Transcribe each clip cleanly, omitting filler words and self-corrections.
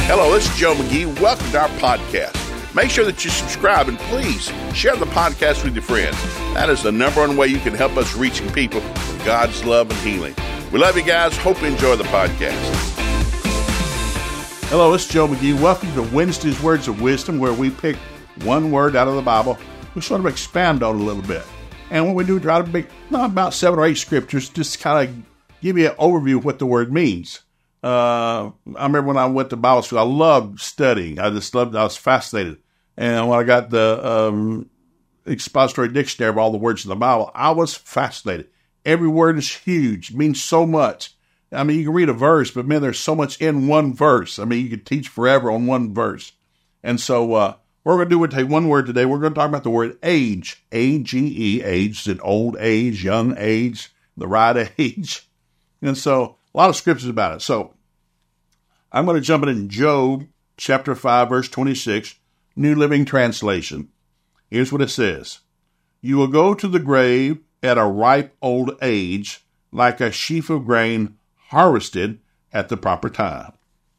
Hello, this is Joe McGee. Welcome to our podcast. Make sure that you subscribe and please share the podcast with your friends. That is the number one way you can help us reaching people with God's love and healing. We love you guys. Hope you enjoy the podcast. Hello, this is Joe McGee. Welcome to Wednesday's Words of Wisdom, where we pick one word out of the Bible. We sort of expand on it a little bit. And what we do, try to pick about 7 or 8 scriptures, just to kind of give you an overview of what the word means. I remember when I went to Bible school, I loved studying. I was fascinated. And when I got the expository dictionary of all the words in the Bible, I was fascinated. Every word is huge, means so much. I mean, you can read a verse, but man, there's so much in one verse. I mean, you could teach forever on one verse. And so we're going to take one word today. We're going to talk about the word age. A-G-E, age. Is it old age, young age, the right age? And so a lot of scriptures about it. So I'm going to jump in Job chapter 5, verse 26, New Living Translation. Here's what it says. You will go to the grave at a ripe old age, like a sheaf of grain harvested at the proper time.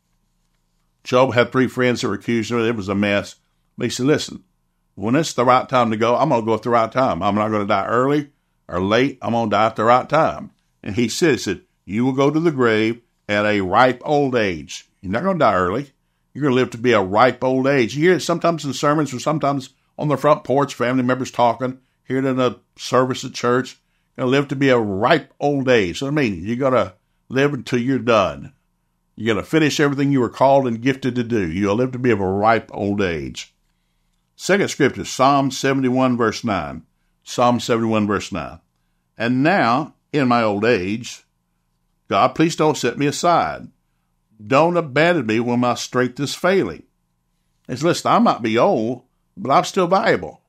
Job had 3 friends that were accusing him. It was a mess. But he said, listen, when it's the right time to go, I'm going to go at the right time. I'm not going to die early or late. I'm going to die at the right time. And he said, you will go to the grave at a ripe old age. You're not going to die early. You're going to live to be a ripe old age. You hear it sometimes in sermons or sometimes on the front porch, family members talking, hear it in a service at church. You're going to live to be a ripe old age. So I mean, you're going to live until you're done. You're going to finish everything you were called and gifted to do. You'll live to be of a ripe old age. Second scripture, Psalm 71, verse 9. Psalm 71, verse 9. And now, in my old age, God, please don't set me aside. Don't abandon me when my strength is failing. It's, listen, I might be old, but I'm still valuable.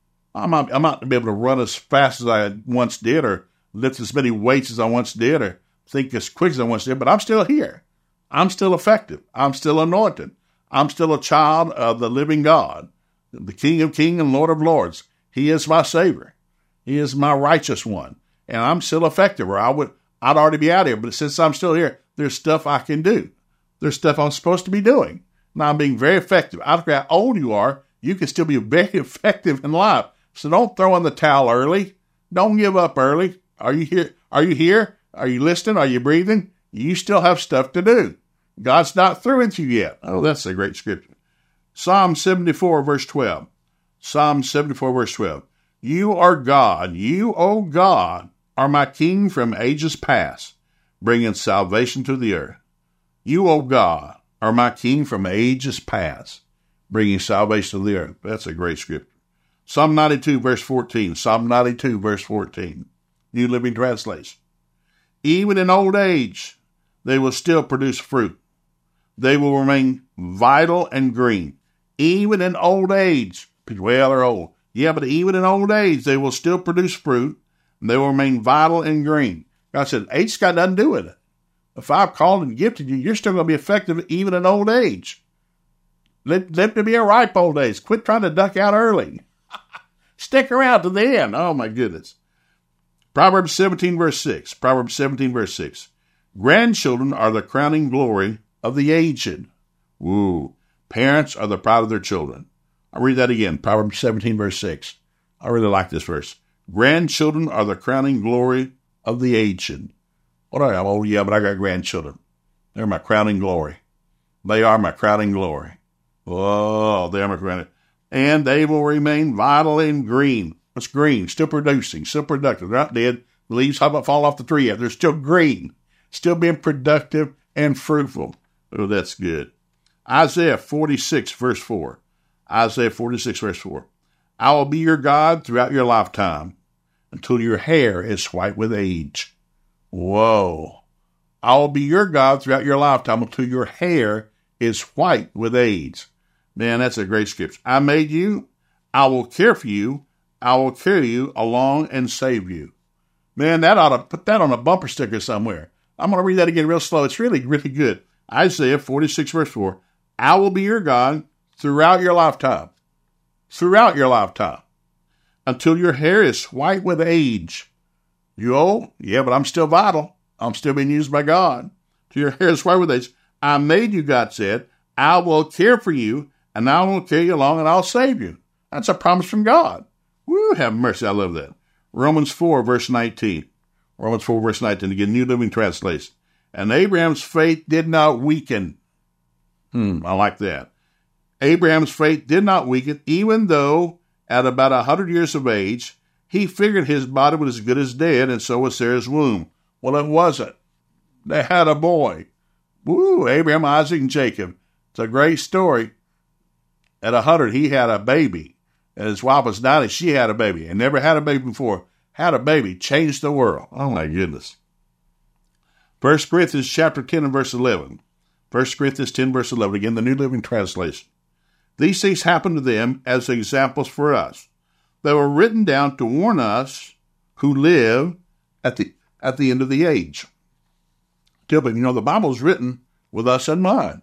I might not be able to run as fast as I once did or lift as many weights as I once did or think as quick as I once did, but I'm still here. I'm still effective. I'm still anointed. I'm still a child of the living God, the King of Kings and Lord of Lords. He is my Savior. He is my righteous one. And I'm still effective, or I'd already be out of here. But since I'm still here, there's stuff I can do. There's stuff I'm supposed to be doing. Now I'm being very effective. I don't care how old you are, you can still be very effective in life. So don't throw in the towel early. Don't give up early. Are you here? Are you here? Are you listening? Are you breathing? You still have stuff to do. God's not through with you yet. Oh, that's a great scripture. Psalm 74, verse 12. Psalm 74, verse 12. You are God. You, O God, are my King from ages past, bringing salvation to the earth. You, O God, are my King from ages past, bringing salvation to the earth. That's a great scripture. Psalm 92, verse 14. Psalm 92, verse 14. New Living Translation. Even in old age, they will still produce fruit. They will remain vital and green. Even in old age, well, they're old. Yeah, but even in old age, they will still produce fruit. And they will remain vital and green. God said, age's got nothing to do with it. If I've called and gifted you, you're still going to be effective even in old age. Live to be a ripe old age. Quit trying to duck out early. Stick around to the end. Oh, my goodness. Proverbs 17, verse 6. Proverbs 17, verse 6. Grandchildren are the crowning glory of the aged. Woo. Parents are the pride of their children. I'll read that again. Proverbs 17, verse 6. I really like this verse. Grandchildren are the crowning glory of the aged. What are you? Oh, yeah, but I got grandchildren. They're my crowning glory. They are my crowning glory. Oh, they're my crowning. And they will remain vital and green. What's green? Still producing, still productive. They're not dead. The leaves haven't fallen off the tree yet. They're still green, still being productive and fruitful. Oh, that's good. Isaiah 46, verse 4. Isaiah 46, verse 4. I will be your God throughout your lifetime until your hair is white with age. Whoa. I will be your God throughout your lifetime until your hair is white with age. Man, that's a great scripture. I made you. I will care for you. I will carry you along and save you. Man, that ought to put that on a bumper sticker somewhere. I'm going to read that again real slow. It's really, really good. Isaiah 46, verse 4. I will be your God throughout your lifetime. Throughout your lifetime. Until your hair is white with age. You old? Yeah, but I'm still vital. I'm still being used by God. Till your hair is white with age. I made you, God said. I will care for you, and I will carry you along, and I'll save you. That's a promise from God. Woo, have mercy. I love that. Romans 4, verse 19. Romans 4, verse 19. Again, New Living Translation. And Abraham's faith did not weaken. I like that. Abraham's faith did not weaken, even though at about 100 years of age, he figured his body was as good as dead, and so was Sarah's womb. Well, it wasn't. They had a boy. Woo, Abraham, Isaac, and Jacob. It's a great story. At 100, he had a baby. And his wife was 90, she had a baby. And never had a baby before. Had a baby. Changed the world. Oh, my goodness. 1 Corinthians chapter 10 and verse 11. 1 Corinthians 10, verse 11. Again, the New Living Translation. These things happened to them as examples for us. They were written down to warn us who live at the end of the age. Tell me, the Bible's written with us in mind.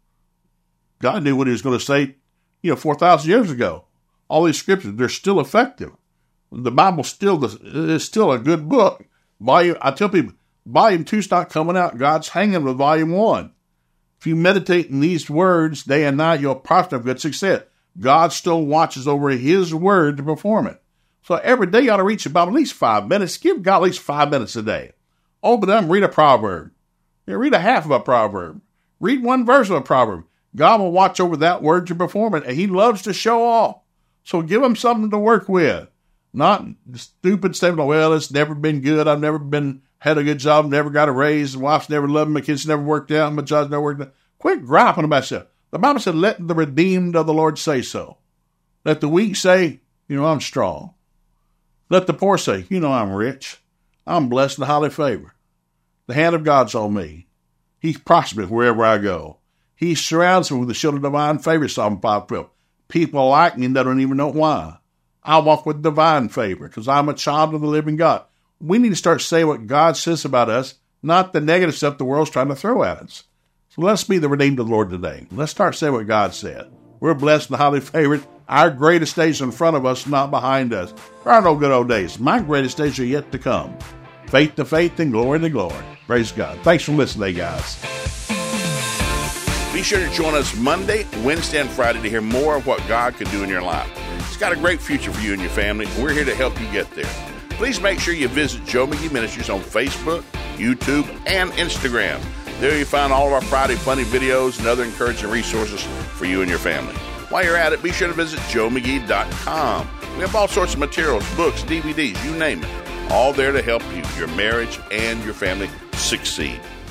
God knew what he was going to say, 4,000 years ago. All these scriptures, they're still effective. The Bible is still a good book. I tell people, Volume 2's not coming out. God's hanging with Volume 1. If you meditate in these words day and night, you'll prosper of good success. God still watches over his word to perform it. So every day you ought to read your Bible at least 5 minutes. Give God at least 5 minutes a day. Open up and read a proverb. Read a half of a proverb. Read one verse of a proverb. God will watch over that word to perform it, and he loves to show off. So give him something to work with. Not stupid statement, well, it's never been good. I've never had a good job, never got a raise, my wife's never loved me, my kids never worked out, my job's never worked out. Quit griping about yourself. The Bible said, let the redeemed of the Lord say so. Let the weak say, I'm strong. Let the poor say, I'm rich. I'm blessed and highly favored. The hand of God's on me. He prospers wherever I go. He surrounds me with the shield of divine favor, Psalm 5:12. People like me and they don't even know why. I walk with divine favor because I'm a child of the living God. We need to start saying what God says about us, not the negative stuff the world's trying to throw at us. So let's be the redeemed of the Lord today. Let's start saying what God said. We're blessed and highly favored. Our greatest days are in front of us, not behind us. There are no good old days. My greatest days are yet to come. Faith to faith and glory to glory. Praise God. Thanks for listening, guys. Be sure to join us Monday, Wednesday, and Friday to hear more of what God can do in your life. He's got a great future for you and your family, and we're here to help you get there. Please make sure you visit Joe McGee Ministries on Facebook, YouTube, and Instagram. There you find all of our Friday funny videos and other encouraging resources for you and your family. While you're at it, be sure to visit joemcgee.com. We have all sorts of materials, books, DVDs, you name it, all there to help you, your marriage, and your family succeed.